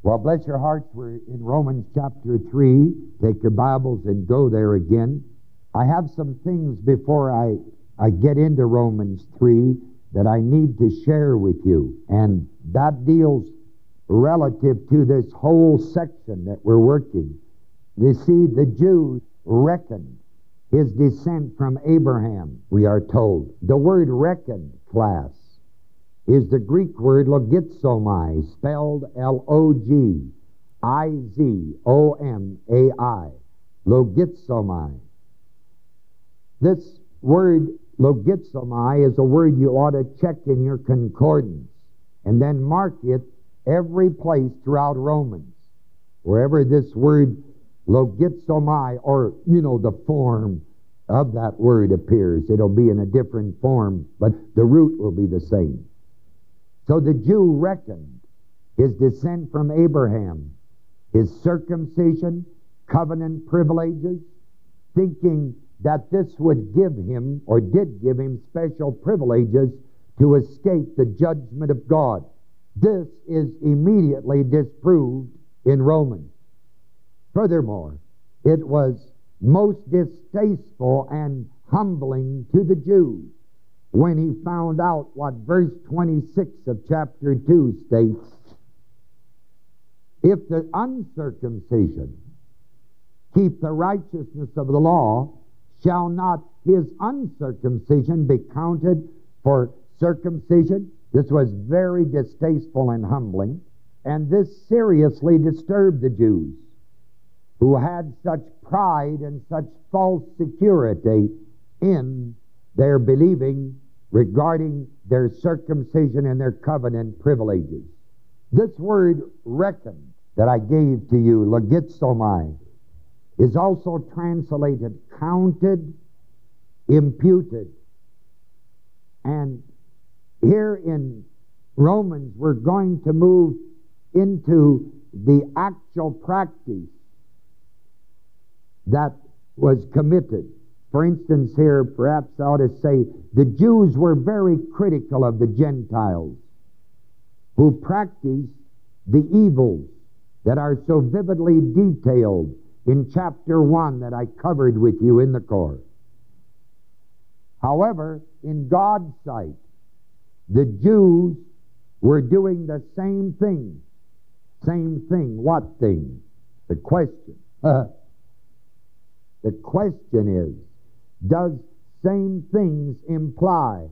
Well, bless your hearts, we're in Romans chapter 3. Take your Bibles and go there again. I have some things before I get into Romans 3 that I need to share with you. And that deals relative to this whole section that we're working. You see, the Jews reckoned his descent from Abraham, we are told. The word reckoned, class, is the Greek word logizomai, spelled L-O-G-I-Z-O-M-A-I. Logizomai. This word logizomai is a word you ought to check in your concordance and then mark it every place throughout Romans. Wherever this word logizomai, or, the form of that word appears, it'll be in a different form, but the root will be the same. So the Jew reckoned his descent from Abraham, his circumcision, covenant privileges, thinking that this would give him, or did give him, special privileges to escape the judgment of God. This is immediately disproved in Romans. Furthermore, it was most distasteful and humbling to the Jews when he found out what verse 26 of chapter 2 states. If the uncircumcision keep the righteousness of the law, shall not his uncircumcision be counted for circumcision? This was very distasteful and humbling, and this seriously disturbed the Jews, who had such pride and such false security in their believing regarding their circumcision and their covenant privileges. This word reckon that I gave to you, logizomai, is also translated counted, imputed. And here in Romans, we're going to move into the actual practice that was committed. For instance, here, perhaps I ought to say, the Jews were very critical of the Gentiles who practiced the evils that are so vividly detailed in chapter 1 that I covered with you in the course. However, in God's sight, the Jews were doing the same thing. Same thing. What thing? The question. The question is, does same things imply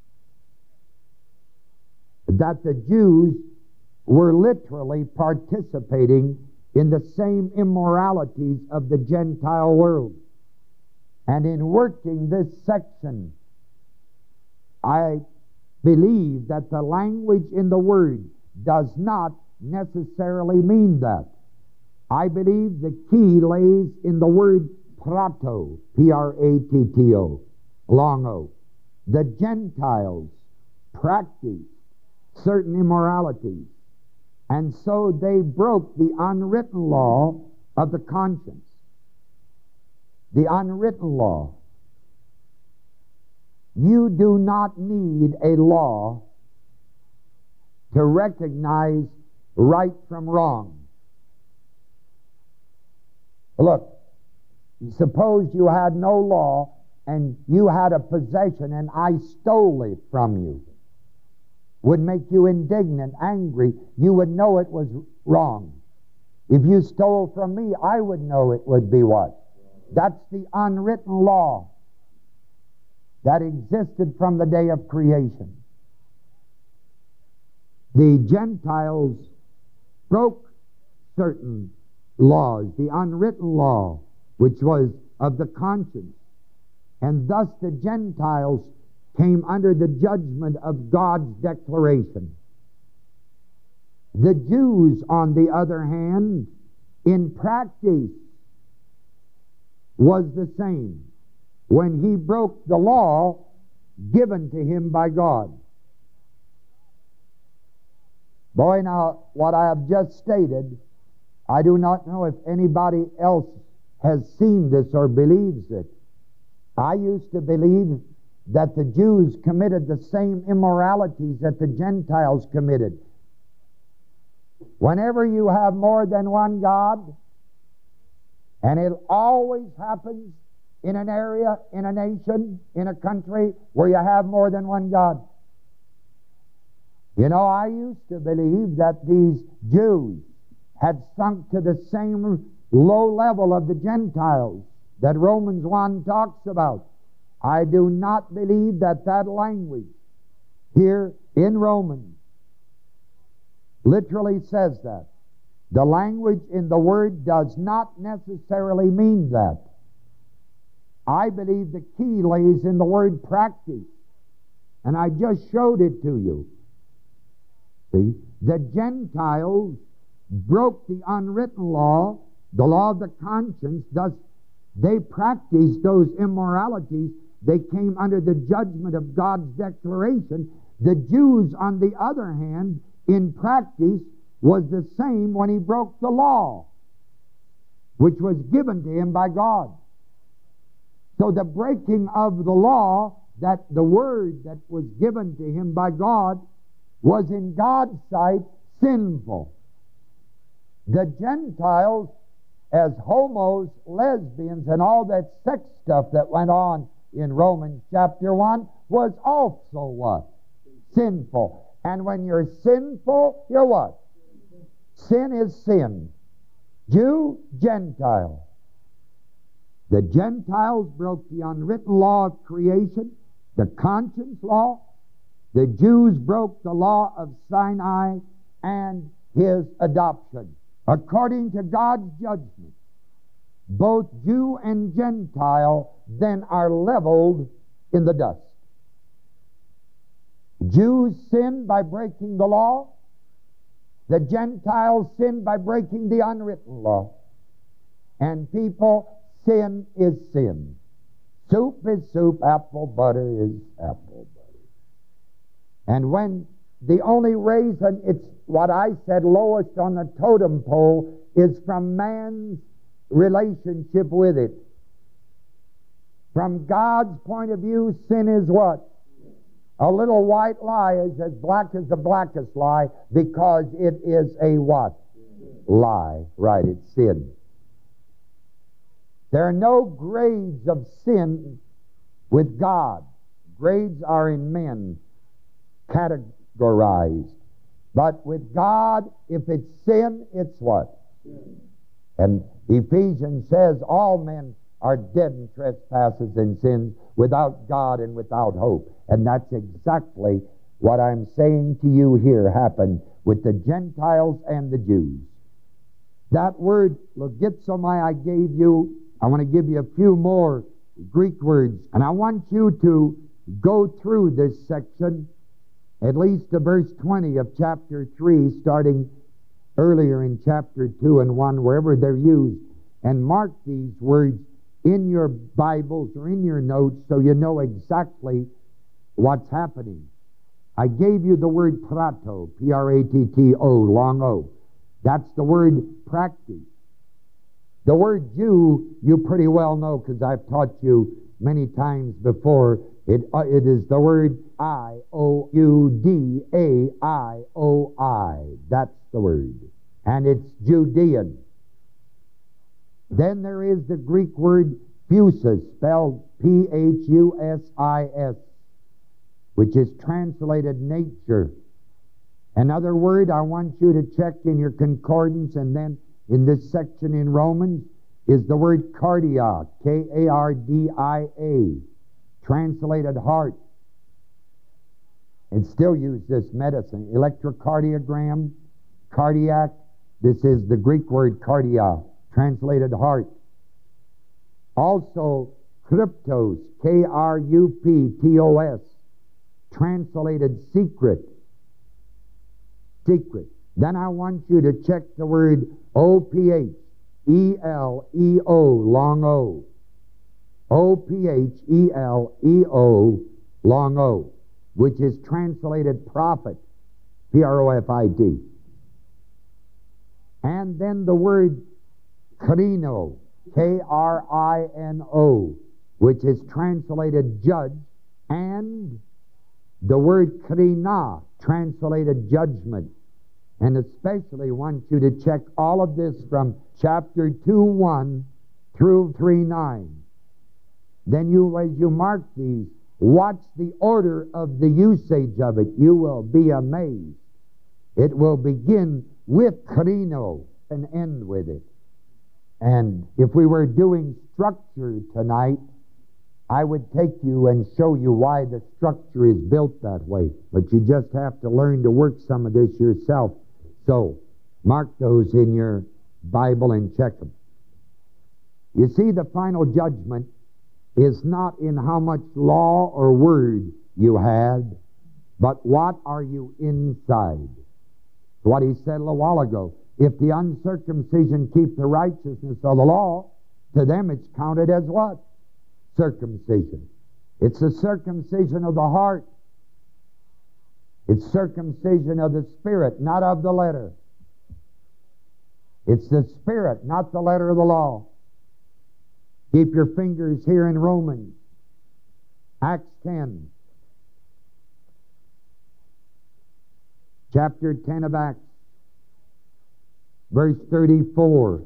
that the Jews were literally participating in the same immoralities of the Gentile world? And in working this section, I believe that the language in the word does not necessarily mean that. I believe the key lays in the word prato, P-R-A-T-T-O, long O. The Gentiles practiced certain immoralities, and so they broke the unwritten law of the conscience. The unwritten law. You do not need a law to recognize right from wrong. Look, suppose you had no law and you had a possession and I stole it from you. Would make you indignant, angry. You would know it was wrong. If you stole from me, I would know it would be what? That's the unwritten law that existed from the day of creation. The Gentiles broke certain laws, the unwritten law, which was of the conscience. And thus the Gentiles came under the judgment of God's declaration. The Jews, on the other hand, in practice, was the same when he broke the law given to him by God. Boy, now, what I have just stated, I do not know if anybody else has seen this or believes it. I used to believe that the Jews committed the same immoralities that the Gentiles committed. Whenever you have more than one God, and it always happens in an area, in a nation, in a country where you have more than one God. You know, I used to believe that these Jews had sunk to the same low level of the Gentiles that Romans 1 talks about. I do not believe that that language here in Romans literally says that. The language in the Word does not necessarily mean that. I believe the key lays in the word practice. And I just showed it to you. See, the Gentiles broke the unwritten law, the law of the conscience. Thus, they practiced those immoralities. They came under the judgment of God's declaration. The Jews, on the other hand, in practice, was the same when he broke the law, which was given to him by God. So the breaking of the law, that the word that was given to him by God, was in God's sight sinful. The Gentiles, as homos, lesbians, and all that sex stuff that went on in Romans chapter 1, was also what? Sinful. And when you're sinful, you're what? Sin is sin. Jew, Gentile. The Gentiles broke the unwritten law of creation, the conscience law. The Jews broke the law of Sinai and his adoption. According to God's judgment, both Jew and Gentile then are leveled in the dust. Jews sin by breaking the law. The Gentiles sin by breaking the unwritten law. And people, sin is sin. Soup is soup, apple butter is apple butter. And when the only reason it's what I said lowest on the totem pole is from man's relationship with it. From God's point of view, sin is what? A little white lie is as black as the blackest lie, because it is a what? Lie. Right, it's sin. There are no grades of sin with God. Grades are in men, categorized. But with God, if it's sin, it's what? And Ephesians says all men are dead in trespasses and sins, without God and without hope. And that's exactly what I'm saying to you here happened with the Gentiles and the Jews. That word, logizomai, I gave you. I want to give you a few more Greek words. And I want you to go through this section, at least to verse 20 of chapter 3, starting earlier in chapter 2 and 1, wherever they're used, and mark these words in your Bibles or in your notes so you know exactly what's happening. I gave you the word prato, P-R-A-T-T-O, long O. That's the word practice. The word Jew, you pretty well know because I've taught you many times before. It is the word I-O-U-D-A-I-O-I. That's the word. And it's Judean. Then there is the Greek word phusis, spelled P-H-U-S-I-S, which is translated nature. Another word I want you to check in your concordance, and then in this section in Romans, is the word cardia, K-A-R-D-I-A, translated heart. And still use this medicine. Electrocardiogram, cardiac, this is the Greek word cardia, translated heart. Also, kryptos, K-R-U-P-T-O-S, translated secret. Secret. Then I want you to check the word O-P-H-E-L-E-O, long O. O-P-H-E-L-E-O, long O, which is translated prophet, P-R-O-F-I-T. And then the word krino, K-R-I-N-O, which is translated judge, and the word krina, translated judgment. and especially want you to check all of this from chapter 2:1 through 3:9. Then you, as you mark these, watch the order of the usage of it. You will be amazed. It will begin with krino and end with it. And if we were doing structure tonight, I would take you and show you why the structure is built that way. But you just have to learn to work some of this yourself. So, mark those in your Bible and check them. You see, the final judgment is not in how much law or word you had, but what are you inside. What he said a little while ago. If the uncircumcision keep the righteousness of the law, to them it's counted as what? Circumcision. It's the circumcision of the heart. It's circumcision of the spirit, not of the letter. It's the spirit, not the letter of the law. Keep your fingers here in Romans. Acts 10. Chapter 10 of Acts. Verse 34.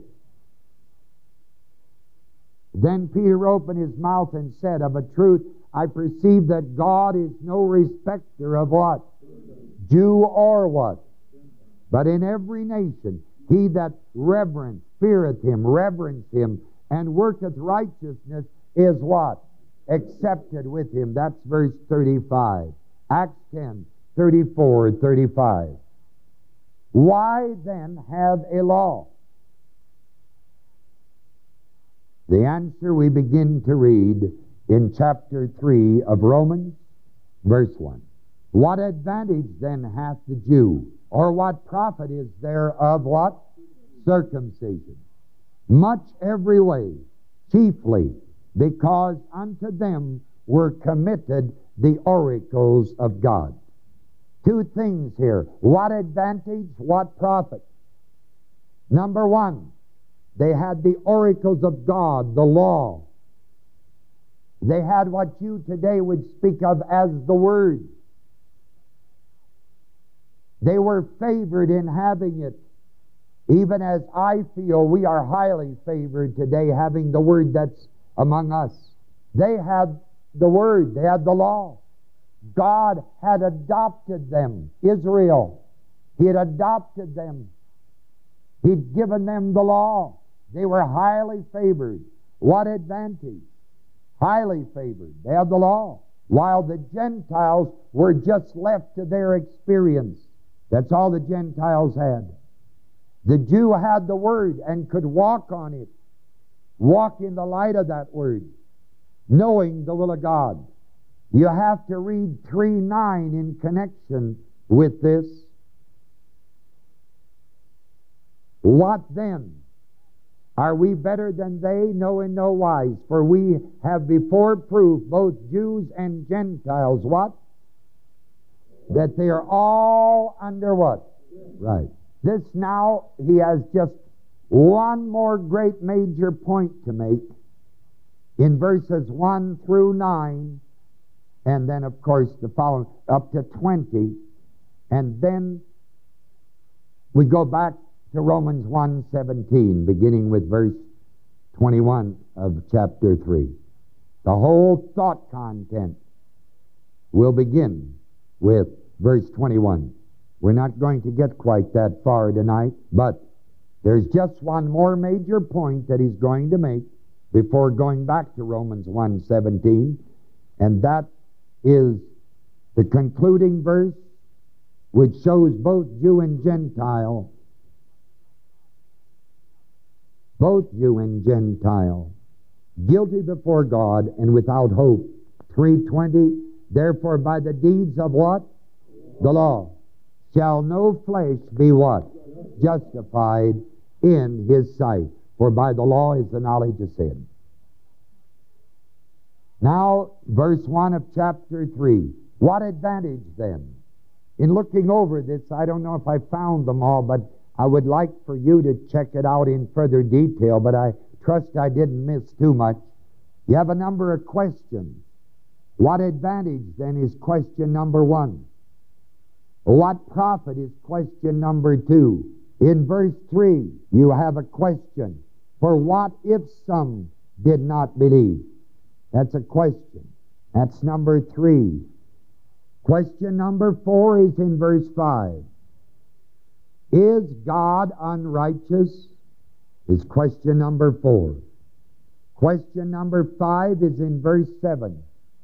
Then Peter opened his mouth and said, of a truth, I perceive that God is no respecter of what? Jew or what? But in every nation, he that feareth him, and worketh righteousness is what? Accepted with him. That's verse 35. Acts 10, 34, 35. Why then have a law? The answer we begin to read in chapter 3 of Romans, verse 1. What advantage then hath the Jew, or what profit is there of what? Circumcision. Much every way, chiefly because unto them were committed the oracles of God. Two things here. What advantage, what profit? Number one, they had the oracles of God, the law. They had what you today would speak of as the Word. They were favored in having it. Even as I feel we are highly favored today having the Word that's among us. They had the Word, they had the law. God had adopted them, Israel. He had adopted them. He'd given them the law. They were highly favored. What advantage? Highly favored. They had the law. While the Gentiles were just left to their experience. That's all the Gentiles had. The Jew had the Word and could walk on it. Walk in the light of that Word. Knowing the will of God. You have to read 3:9 in connection with this. What then? Are we better than they? No, in no wise. For we have before proved, both Jews and Gentiles, what? That they are all under what? Right. This now, he has just one more great major point to make in verses 1 through 9, and then, of course, the following, up to 20, and then we go back to Romans 1:17, beginning with verse 21 of chapter 3. The whole thought content will begin with verse 21. We're not going to get quite that far tonight, but there's just one more major point that he's going to make before going back to Romans 1:17, and that is the concluding verse, which shows both Jew and Gentile, guilty before God and without hope. 3:20, therefore by the deeds of what? The law. Shall no flesh be what? Justified in his sight. For by the law is the knowledge of sin. Now, verse 1 of chapter 3. What advantage then? In looking over this, I don't know if I found them all, but I would like for you to check it out in further detail, but I trust I didn't miss too much. You have a number of questions. What advantage then is question number 1. What profit is question number 2. In verse 3, you have a question. For what if some did not believe? That's a question. That's number 3. Question number 4 is in verse 5. Is God unrighteous? Is question number 4. Question number 5 is in verse 7.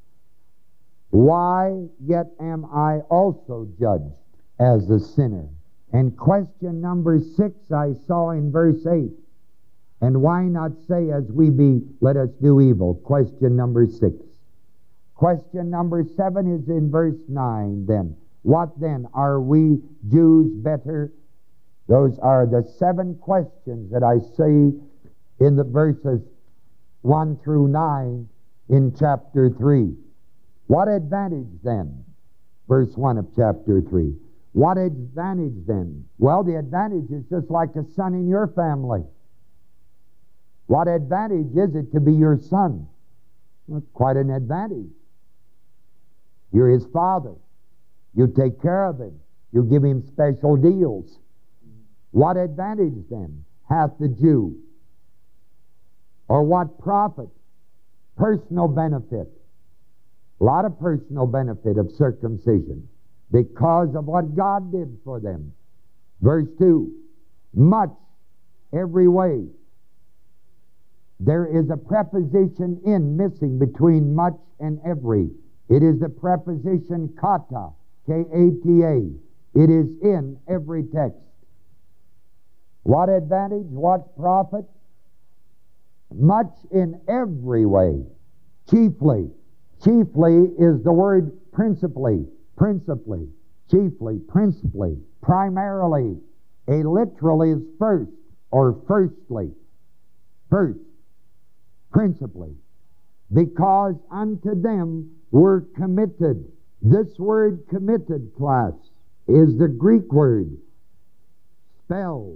Why yet am I also judged as a sinner? And question number 6 I saw in verse 8. And why not say, as we be, let us do evil? Question number 6. Question number 7 is in verse 9 then. What then? Are we Jews better? Those are the 7 questions that I see in the verses 1 through 9 in chapter 3. What advantage then? Verse 1 of chapter 3. What advantage then? Well, the advantage is just like a son in your family. What advantage is it to be your son? Well, quite an advantage. You're his father. You take care of him. You give him special deals. What advantage then hath the Jew? Or what profit? Personal benefit. A lot of personal benefit of circumcision because of what God did for them. Verse 2. Much every way. There is a preposition in missing between much and every. It is the preposition kata, K-A-T-A. It is in every text. What advantage? What profit? Much in every way. Chiefly. Chiefly is the word principally. Principally. Chiefly. Principally. Primarily. A literal is first or firstly. First. Principally. Because unto them were committed. This word committed, class, is the Greek word spelled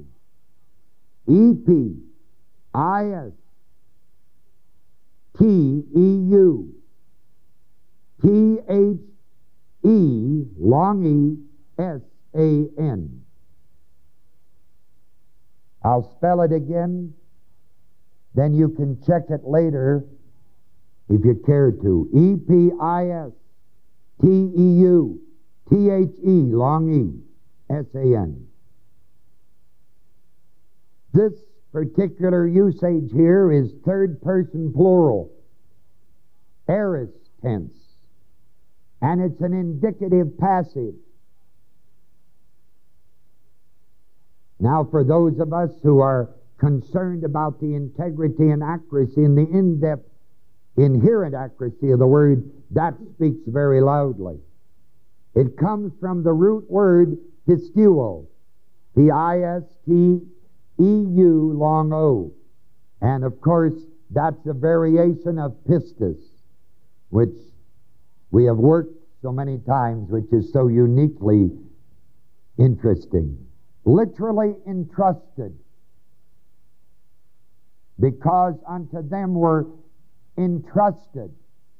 E-P-I-S-T-E-U T-H-E long E-S-A-N. I'll spell it again, then you can check it later if you care to. E-P-I-S-T-E-U T-H-E long E-S-A-N. This particular usage here is third person plural, aorist tense, and it's an indicative passive. Now, for those of us who are concerned about the integrity and accuracy and the in-depth, inherent accuracy of the word, that speaks very loudly. It comes from the root word pistuo, P-I-S-T-E-U long O. And of course, that's a variation of pistis, which we have worked so many times, which is so uniquely interesting. Literally entrusted, because unto them were entrusted.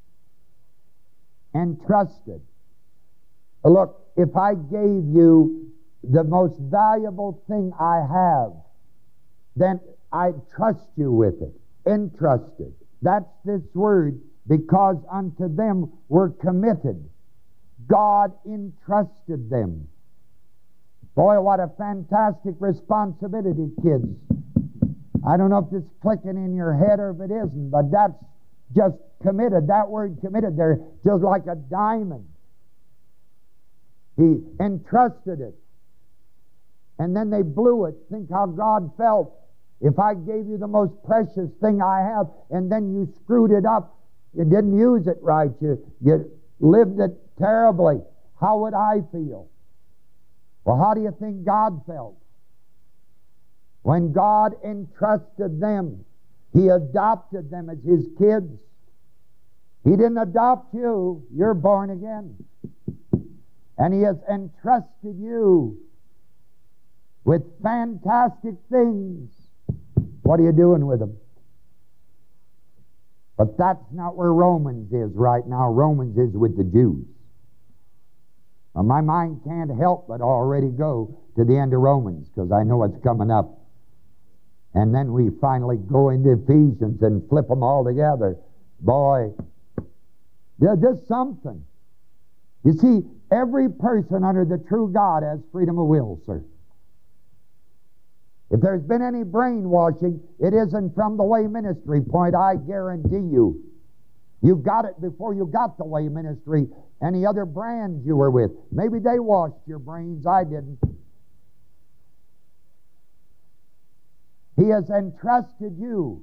Entrusted. Look, if I gave you the most valuable thing I have, then I trust you with it. Entrusted. That's this word, because unto them were committed. God entrusted them. Boy, what a fantastic responsibility, kids. I don't know if it's clicking in your head or if it isn't, but that's just committed. That word committed there, just like a diamond. He entrusted it. And then they blew it. Think how God felt. If I gave you the most precious thing I have, and then you screwed it up, you didn't use it right, you lived it terribly, how would I feel? Well, how do you think God felt? When God entrusted them, He adopted them as His kids. He didn't adopt you. You're born again. And He has entrusted you with fantastic things. What are you doing with them? But that's not where Romans is right now. Romans is with the Jews. Well, my mind can't help but already go to the end of Romans because I know it's coming up. And then we finally go into Ephesians and flip them all together. Boy, there's just something. You see, every person under the true God has freedom of will, sir. If there's been any brainwashing, it isn't from the Way Ministry point, I guarantee you. You got it before you got the Way Ministry. Any other brands you were with, maybe they washed your brains, I didn't. He has entrusted you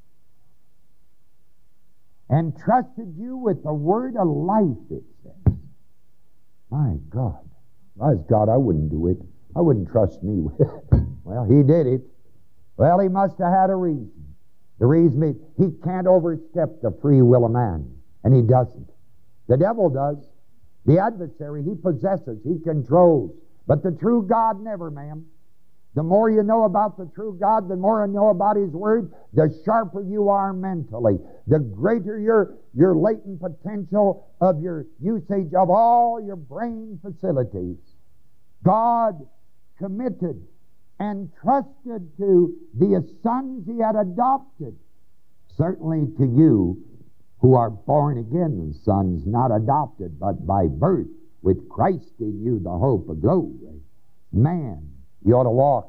with the word of life, it says. My God. If I was God, I wouldn't do it. I wouldn't trust me with it. Well, he did it. Well, he must have had a reason. The reason is he can't overstep the free will of man, and he doesn't. The devil does. The adversary, he possesses, he controls. But the true God never, ma'am. The more you know about the true God, the more you know about His Word, the sharper you are mentally, the greater your latent potential of your usage of all your brain facilities. God committed and trusted to the sons He had adopted, certainly to you who are born again sons, not adopted, but by birth, with Christ in you, the hope of glory. Man, you ought to walk.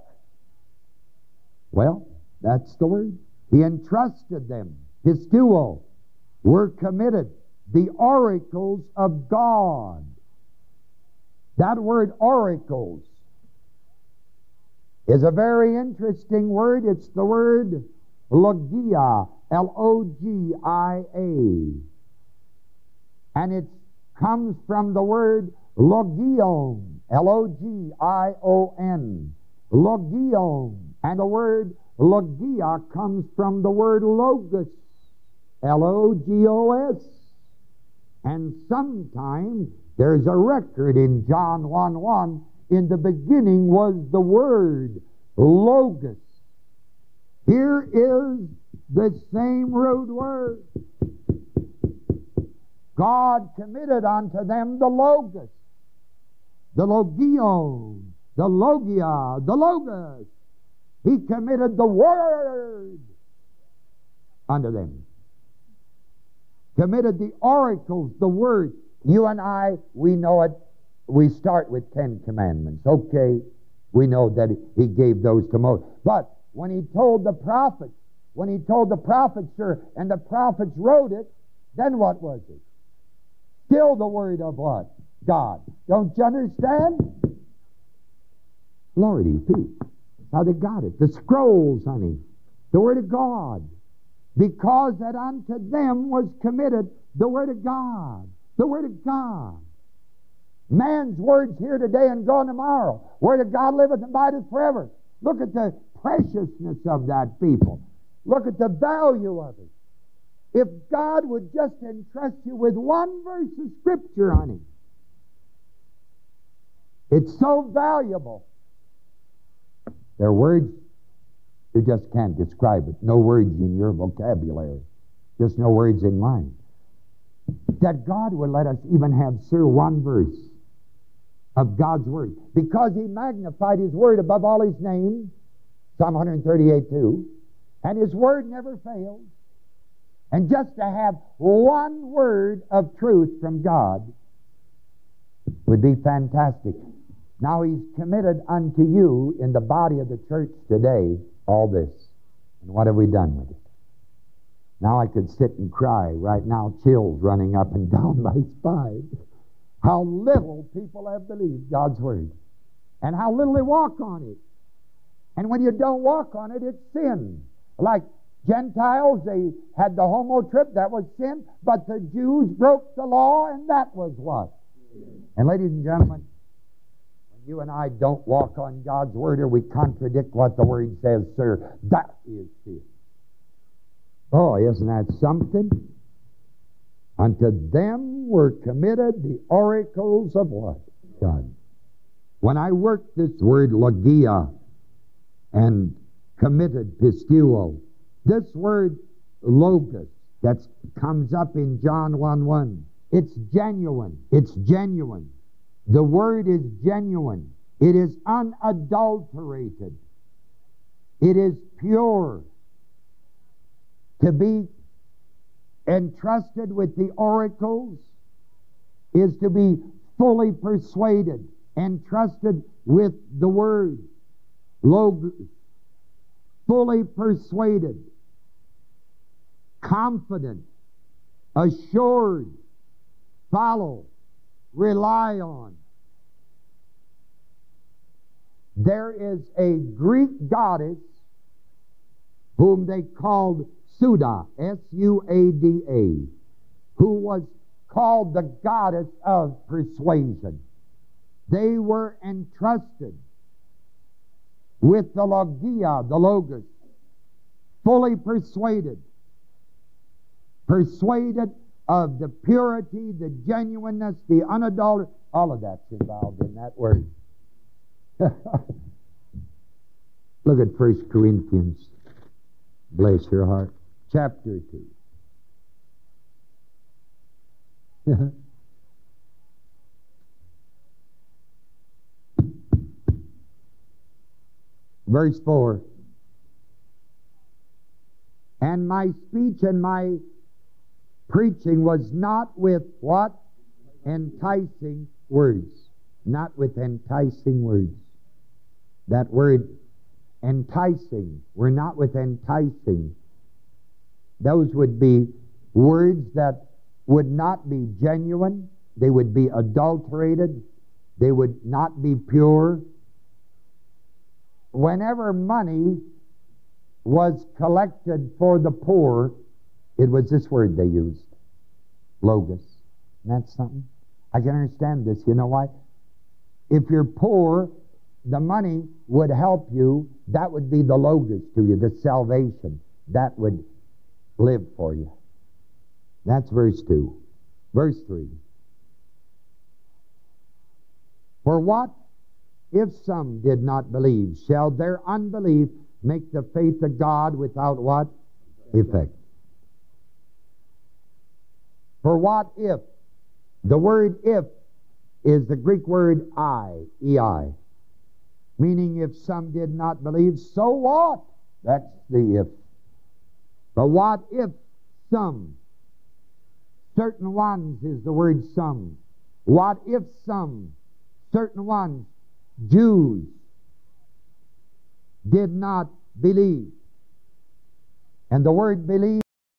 Well, that's the word. He entrusted them. Pistuo, were committed. The oracles of God. That word oracles is a very interesting word. It's the word logia, L-O-G-I-A. And it comes from the word logion, L-O-G-I-O-N. Logion. And the word logia comes from the word logos, L-O-G-O-S. And sometimes there's a record in John 1:1, in the beginning was the word logos. Here is the same root word. God committed unto them the logos, the logion, the logia, the logos. He committed the word unto them. Committed the oracles, the word. You and I, we know it. We start with 10 commandments. Okay, we know that He gave those to Moses. But when He told the prophets, sir, and the prophets wrote it, then what was it? Still the word of what? God. Don't you understand? Lordy, Pete. How they got it. The scrolls, honey. The Word of God. Because that unto them was committed the Word of God. The Word of God. Man's words here today and gone tomorrow. Word of God liveth and abideth forever. Look at the preciousness of that people. Look at the value of it. If God would just entrust you with one verse of Scripture, honey, it's so valuable. There are words, you just can't describe it. No words in your vocabulary. Just no words in mine. That God would let us even have, sir, one verse of God's Word. Because He magnified His Word above all His name, Psalm 138:2, and His Word never fails. And just to have one word of truth from God would be fantastic. Now He's committed unto you in the body of the church today all this. And what have we done with it? Now I could sit and cry right now, chills running up and down my spine. How little people have believed God's Word. And how little they walk on it. And when you don't walk on it, it's sin. Like Gentiles, they had the homo trip, that was sin. But the Jews broke the law, and that was what? And ladies and gentlemen, you and I don't walk on God's Word, or we contradict what the Word says, sir, that is sin. Oh, isn't that something? Unto them were committed the oracles of what? God. When I worked this word logia and committed pistuo, this word logos that comes up in John 1:1, it's genuine. It's genuine. The Word is genuine. It is unadulterated. It is pure. To be entrusted with the oracles is to be fully persuaded, entrusted with the Word. Logos. Fully persuaded, confident, assured, follow, rely on. There is a Greek goddess whom they called Suda, S-U-A-D-A, who was called the goddess of persuasion. They were entrusted with the logia, the logos, fully persuaded of the purity, the genuineness, the unadulterated, all of that's involved in that word. Look at 1 Corinthians, bless your heart, chapter 2. Verse 4. And my speech and my preaching was not with what? Enticing words. Not with enticing words. That word enticing. We're not with enticing. Those would be words that would not be genuine. They would be adulterated. They would not be pure. Whenever money was collected for the poor, it was this word they used, logos. And that's something. I can understand this. You know why? If you're poor, the money would help you. That would be the logos to you, the salvation. That would live for you. That's verse 2. Verse 3. For what if some did not believe? Shall their unbelief make the faith of God without what? Effect. For what if? The word if is the Greek word ei, meaning if some did not believe, so what? That's the if. But what if some? Certain ones is the word some. What if some? Certain ones, Jews, did not believe. And the word believe,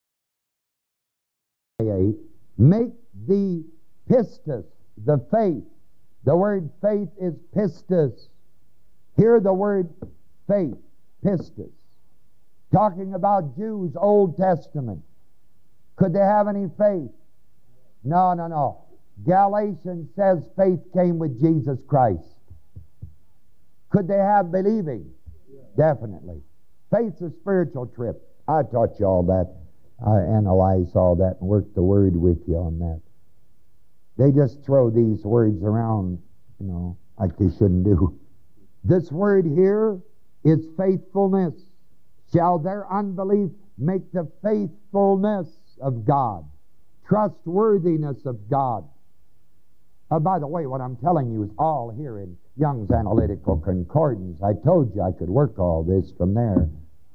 make the pistis, the faith. The word faith is pistis. Here the word faith, pistis. Talking about Jews, Old Testament. Could they have any faith? No. Galatians says faith came with Jesus Christ. Could they have believing? Definitely. Faith's a spiritual trip. I taught you all that. I analyzed all that and worked the word with you on that. They just throw these words around, like they shouldn't do. This word here is faithfulness. Shall their unbelief make the faithfulness of God, trustworthiness of God? By the way, what I'm telling you is all here in Young's Analytical Concordance. I told you I could work all this from there.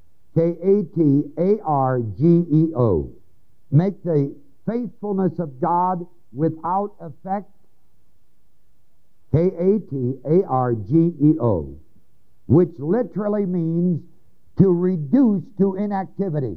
K-A-T-A-R-G-E-O. Make the faithfulness of God without effect. K-A-T-A-R-G-E-O. Which literally means to reduce to inactivity.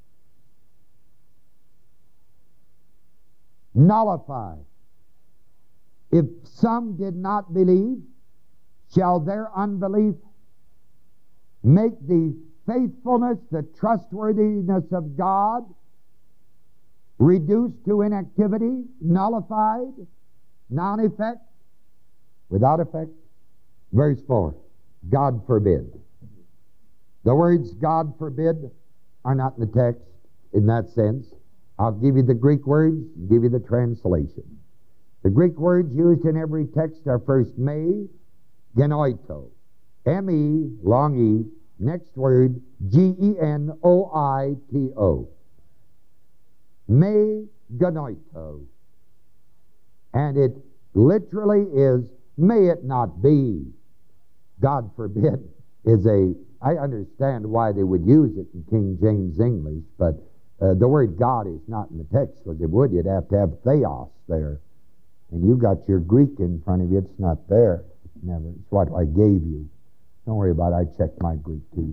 Nullify. If some did not believe, shall their unbelief make the faithfulness, the trustworthiness of God reduced to inactivity, nullified, non-effect, without effect? Verse 4, God forbid. The words God forbid are not in the text in that sense. I'll give you the Greek words, give you the translation. The Greek words used in every text are first me, genoito. M-E, long E. Next word, G-E-N-O-I-T-O. Me genoito. And it literally is, may it not be. God forbid I understand why they would use it in King James English, but the word God is not in the text, because it would. You'd have to have theos there. And you got your Greek in front of you. It's not there. Never. It's what I gave you. Don't worry about it. I checked my Greek too.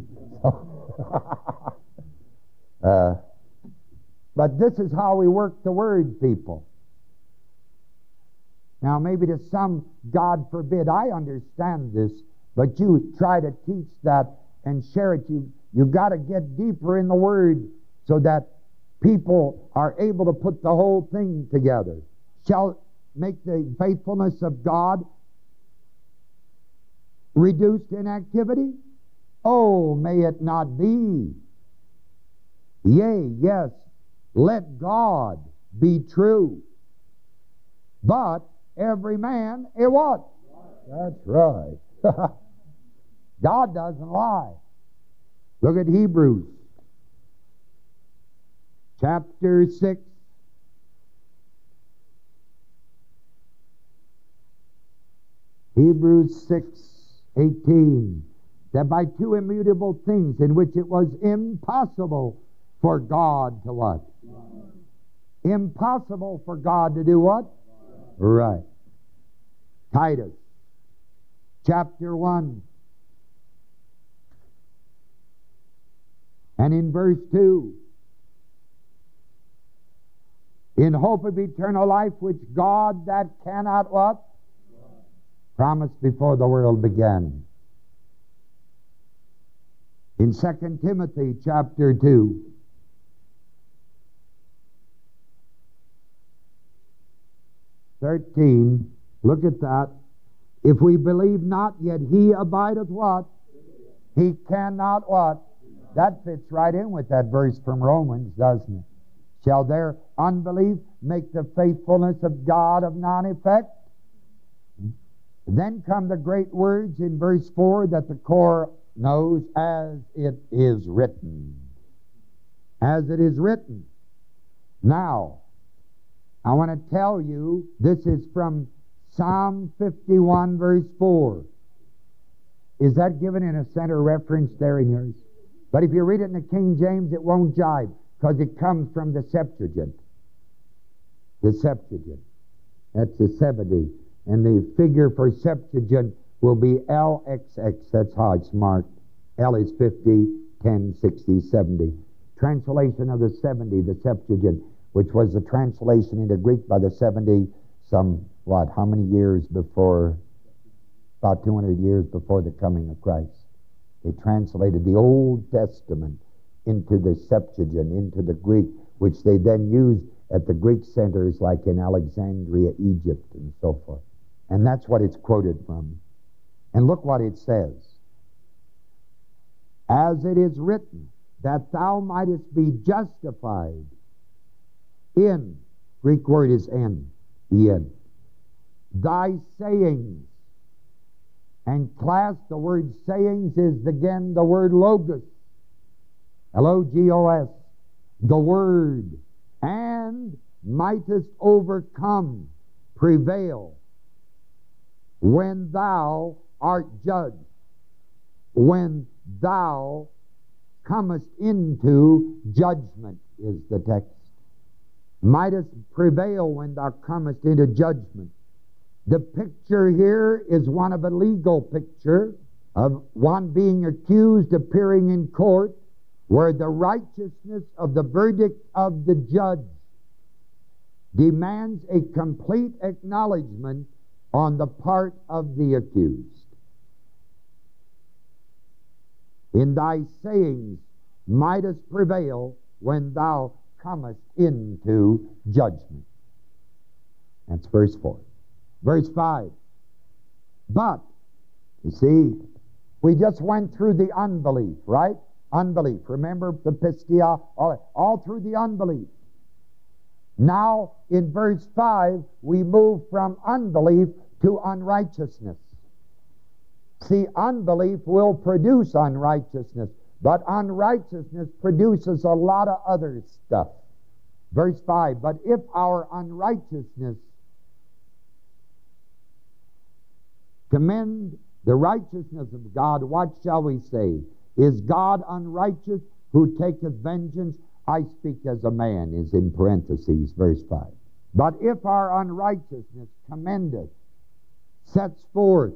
But this is how we work the word, people. Now, maybe to some, God forbid, I understand this, but you try to teach that and share it. You got to get deeper in the word so that people are able to put the whole thing together. Shall make the faithfulness of God reduced in activity? Oh, may it not be. Yea, yes, let God be true. But every man a what? That's right. God doesn't lie. Look at Hebrews chapter 6. Hebrews 6:18. That by two immutable things in which it was impossible for God to what? Impossible for God to do what? Right. Titus chapter 1 and in verse 2. In hope of eternal life, which God that cannot what? Promised before the world began. In 2 Timothy chapter 2. Look at that. If we believe not, yet he abideth what? He cannot what? That fits right in with that verse from Romans, doesn't it? Shall their unbelief make the faithfulness of God of none effect? Then come the great words in verse 4 that the core knows, as it is written. As it is written. Now, I want to tell you, this is from Psalm 51, verse 4. Is that given in a center reference there in yours? But if you read it in the King James, it won't jive, because it comes from the Septuagint. The Septuagint. That's the 70. And the figure for Septuagint will be LXX. That's how it's marked. L is 50, 10, 60, 70. Translation of the 70, the Septuagint, which was the translation into Greek by the 70, how many years before? About 200 years before the coming of Christ. They translated the Old Testament into the Septuagint, into the Greek, which they then used at the Greek centers like in Alexandria, Egypt, and so forth. And that's what it's quoted from. And look what it says. As it is written, that thou mightest be justified in, Greek word is en, thy sayings. And class, the word sayings is again the word logos. L-O-G-O-S. The word. And mightest overcome, prevail, when thou art judged. When thou comest into judgment is the text. Mightest prevail when thou comest into judgment. The picture here is one of a legal picture of one being accused appearing in court where the righteousness of the verdict of the judge demands a complete acknowledgement on the part of the accused. In thy sayings mightest prevail when thou comest into judgment. That's verse 4. Verse 5. But, you see, we just went through the unbelief, right? Unbelief. Remember the pistia? All through the unbelief. Now, in verse 5, we move from unbelief to unrighteousness. See, unbelief will produce unrighteousness, but unrighteousness produces a lot of other stuff. Verse 5, but if our unrighteousness commend the righteousness of God, what shall we say? Is God unrighteous who taketh vengeance? I speak as a man, is in parentheses, verse 5. But if our unrighteousness commendeth, sets forth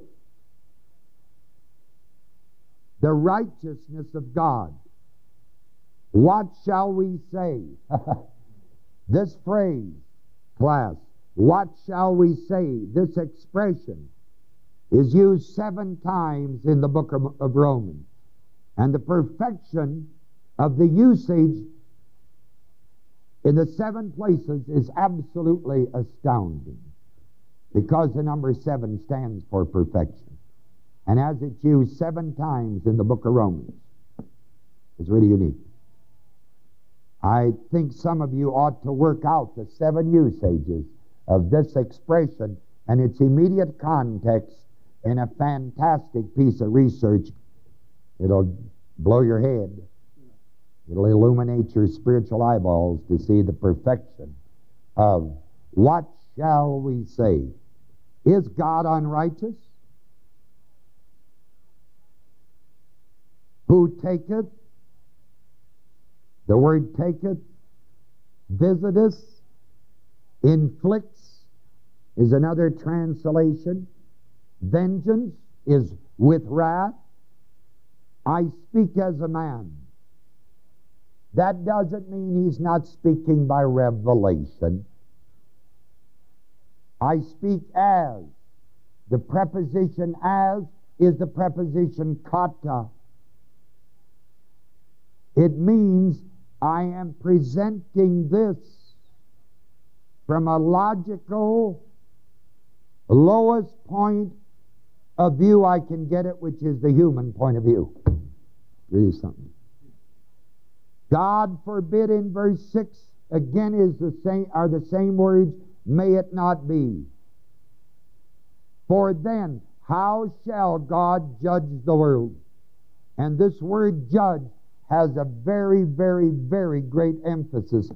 the righteousness of God, what shall we say? This phrase, class, what shall we say? This expression is used 7 times in the book of Romans. And the perfection of the usage in the 7 places is absolutely astounding, because the number 7 stands for perfection. And as it's used 7 times in the book of Romans, it's really unique. I think some of you ought to work out the 7 usages of this expression and its immediate context in a fantastic piece of research. It'll blow your head. It'll illuminate your spiritual eyeballs to see the perfection of what shall we say? Is God unrighteous? Who taketh? The word taketh, visiteth, inflicts is another translation. Vengeance is with wrath. I speak as a man. That doesn't mean he's not speaking by revelation. I speak as. The preposition as is the preposition kata. It means I am presenting this from a logical, lowest point of view I can get it, which is the human point of view. Really something. God forbid, in verse 6 again are the same words, may it not be. For then how shall God judge the world? And this word judge has a very, very, very great emphasis.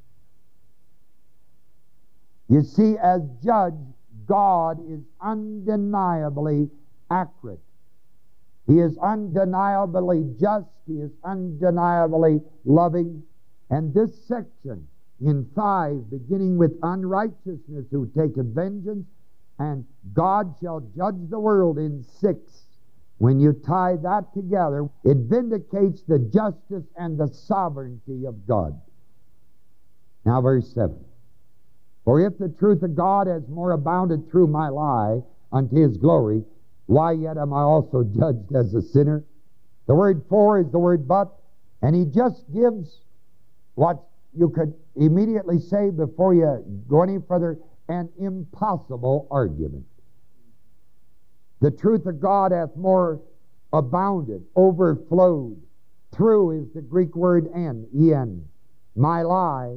You see, as judge, God is undeniably accurate. He is undeniably just. He is undeniably loving. And this section in 5, beginning with unrighteousness who taketh vengeance, and God shall judge the world in 6. When you tie that together, it vindicates the justice and the sovereignty of God. Now verse 7. For if the truth of God has more abounded through my lie unto his glory, why yet am I also judged as a sinner? The word for is the word but, and he just gives what you could immediately say before you go any further, an impossible argument. The truth of God hath more abounded, overflowed. Through is the Greek word en. My lie.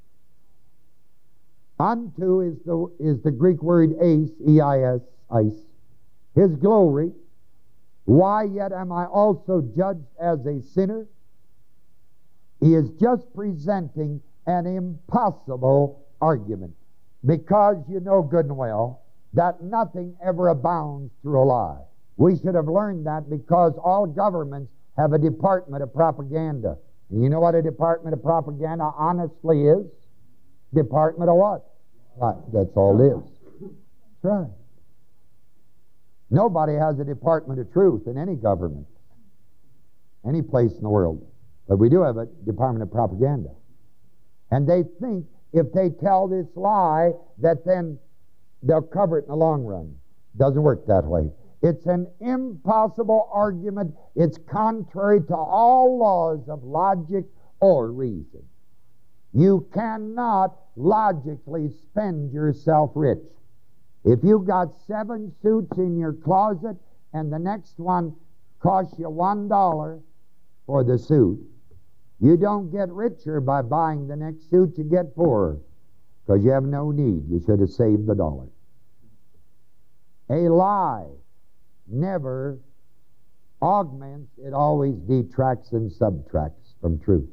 Unto is the Greek word eis, eis. His glory. Why yet am I also judged as a sinner? He is just presenting an impossible argument, because you know good and well that nothing ever abounds through a lie. We should have learned that, because all governments have a department of propaganda. And you know what a department of propaganda honestly is? Department of what? Right. That's all it is. That's right. Nobody has a department of truth in any government, any place in the world. But we do have a department of propaganda. And they think if they tell this lie, that then they'll cover it in the long run. Doesn't work that way. It's an impossible argument. It's contrary to all laws of logic or reason. You cannot logically spend yourself rich. If you've got 7 suits in your closet and the next one costs you $1 for the suit, you don't get richer by buying the next suit. You get poorer, because you have no need. You should have saved the $1. A lie never augments, it always detracts and subtracts from truth.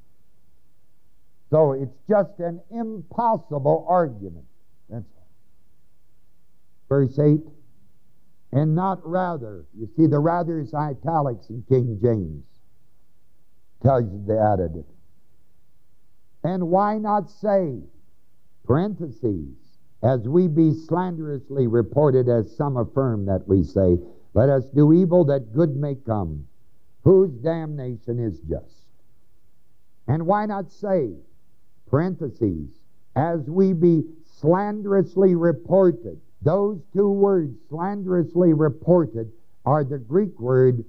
So it's just an impossible argument. That's all. Verse 8. and not rather. You see, the rather is italics in King James. Tells you they added it. And why not say, parentheses, as we be slanderously reported, as some affirm that we say, let us do evil that good may come, whose damnation is just. And why not say, parentheses, as we be slanderously reported. Those two words, slanderously reported, are the Greek word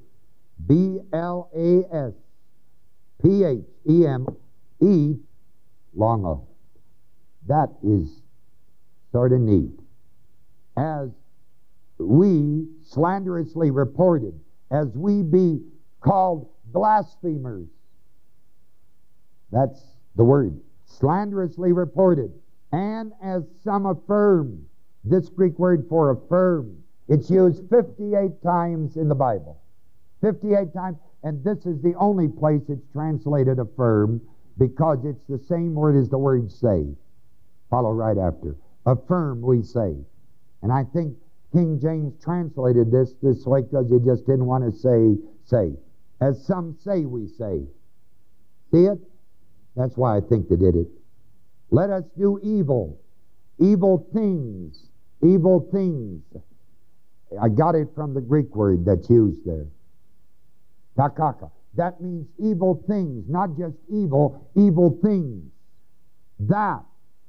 B-L-A-S-P-H-E-M-E, longo. That is sort of neat. As we slanderously reported, as we be called blasphemers. That's the word. Slanderously reported. And as some affirm, this Greek word for affirm, it's used 58 times in the Bible. 58 times, and this is the only place it's translated affirm, because it's the same word as the word say. Follow right after. Affirm, we say. And I think King James translated this way because he just didn't want to say. As some say, we say. See it? That's why I think they did it. Let us do evil. Evil things. Evil things. I got it from the Greek word that's used there. Takaka. That means evil things, not just evil, evil things. That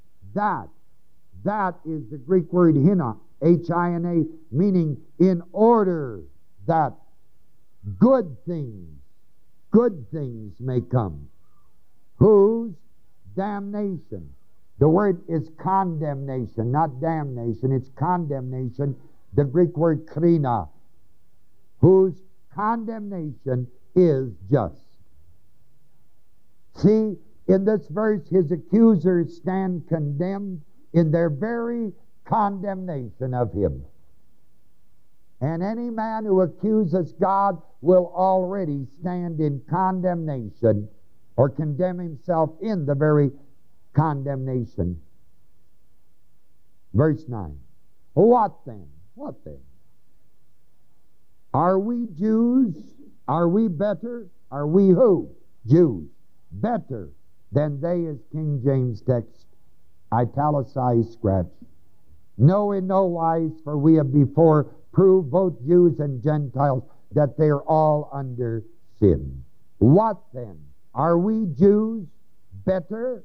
is the Greek word hina, H-I-N-A, meaning in order that good things may come. Whose damnation? The word is condemnation, not damnation. It's condemnation. The Greek word krina. Whose condemnation is just. See, in this verse, his accusers stand condemned in their very condemnation of him. And any man who accuses God will already stand in condemnation or condemn himself in the very condemnation. Verse 9. What then? What then? Are we Jews? Are we better? Are we who? Jews. Better than they, is King James text. Italicized scratch. No, in no wise, for we have before proved, both Jews and Gentiles, that they are all under sin. What then? Are we Jews better?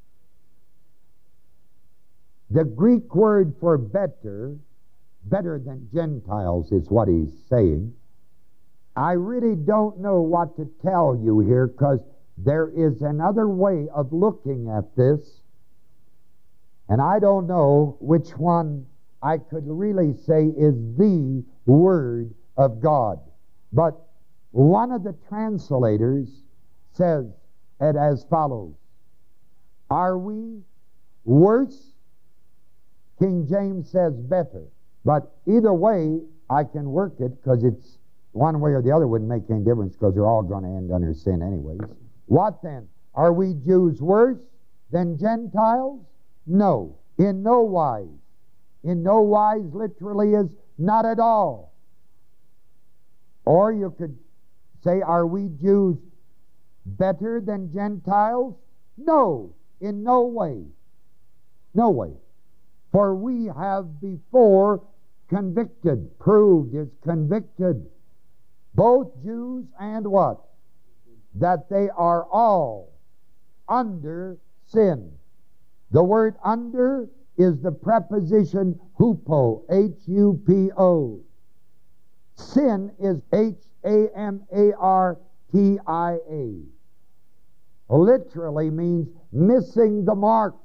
The Greek word for better than Gentiles, is what he's saying. I really don't know what to tell you here, because there is another way of looking at this, and I don't know which one I could really say is the Word of God. But one of the translators says it as follows. Are we worse? King James says better. But either way, I can work it, because it's one way or the other wouldn't make any difference, because they're all going to end under sin anyways. What then? Are we Jews worse than Gentiles? No. In no wise. In no wise literally is not at all. Or you could say, are we Jews better than Gentiles? No. In no way. No way. For we have before convicted, proved is convicted, both Jews and what? That they are all under sin. The word under is the preposition hupo, H-U-P-O. Sin is H-A-M-A-R-T-I-A. Literally means missing the mark.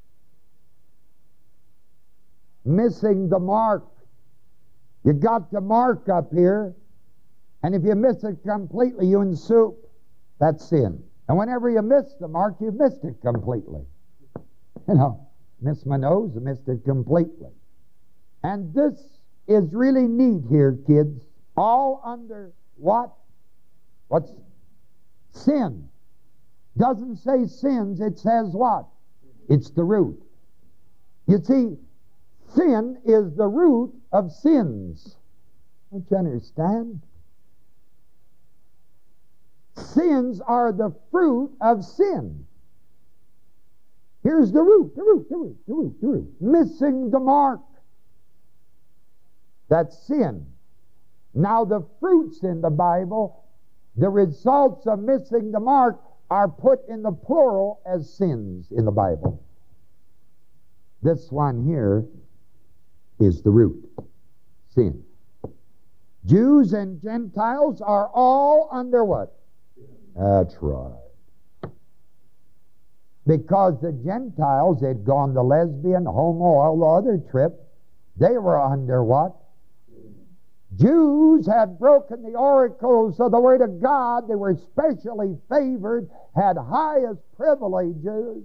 Missing the mark. You got the mark up here, and if you miss it completely, you're in soup. That's sin. And whenever you miss the mark, you've missed it completely. You know, miss my nose, I missed it completely. And this is really neat here, kids. All under what? What's sin? Doesn't say sins, it says what? It's the root. You see, sin is the root of sins. Don't you understand? Sins are the fruit of sin. Here's the root. Missing the mark. That's sin. Now the fruits in the Bible, the results of missing the mark, are put in the plural as sins in the Bible. This one here is the root. Sin. Jews and Gentiles are all under what? That's right. Because the Gentiles had gone the lesbian, homo, all the other trip, they were under what? Jews had broken the oracles of the Word of God. They were specially favored, had highest privileges,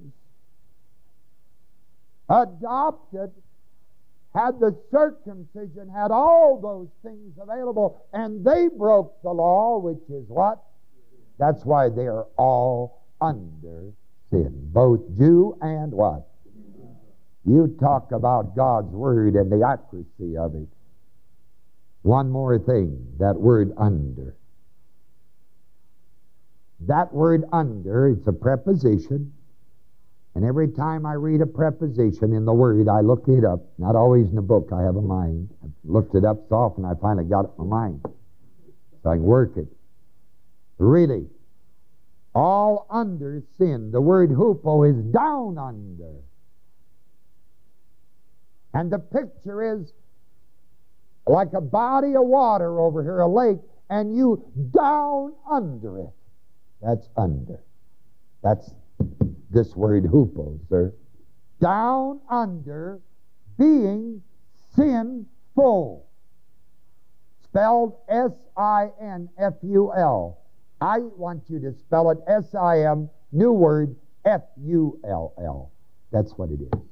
adopted, had the circumcision, had all those things available, and they broke the law, which is what? That's why they are all under sin, both Jew and what? You talk about God's Word and the accuracy of it. One more thing, that word under. That word under, it's a preposition. And every time I read a preposition in the Word, I look it up. Not always in the book, I have a mind. I've looked it up so often, I finally got it in my mind. So I can work it. Really, all under sin. The word hupo is down under. And the picture is like a body of water over here, a lake, and you down under it. That's under. That's this word hupo, sir. Down under, being sinful. Spelled S-I-N-F-U-L. I want you to spell it S-I-M, new word, F-U-L-L. That's what it is.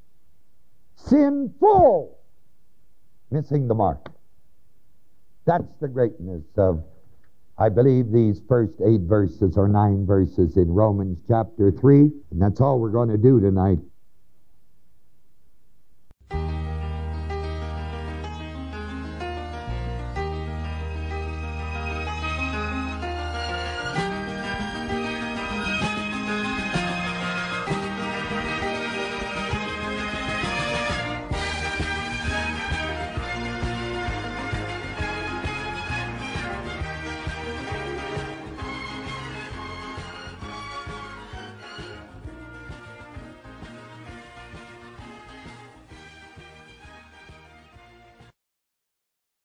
Sinful. Missing the mark. That's the greatness of, I believe, these first 8 verses or 9 verses in Romans chapter 3. And that's all we're going to do tonight.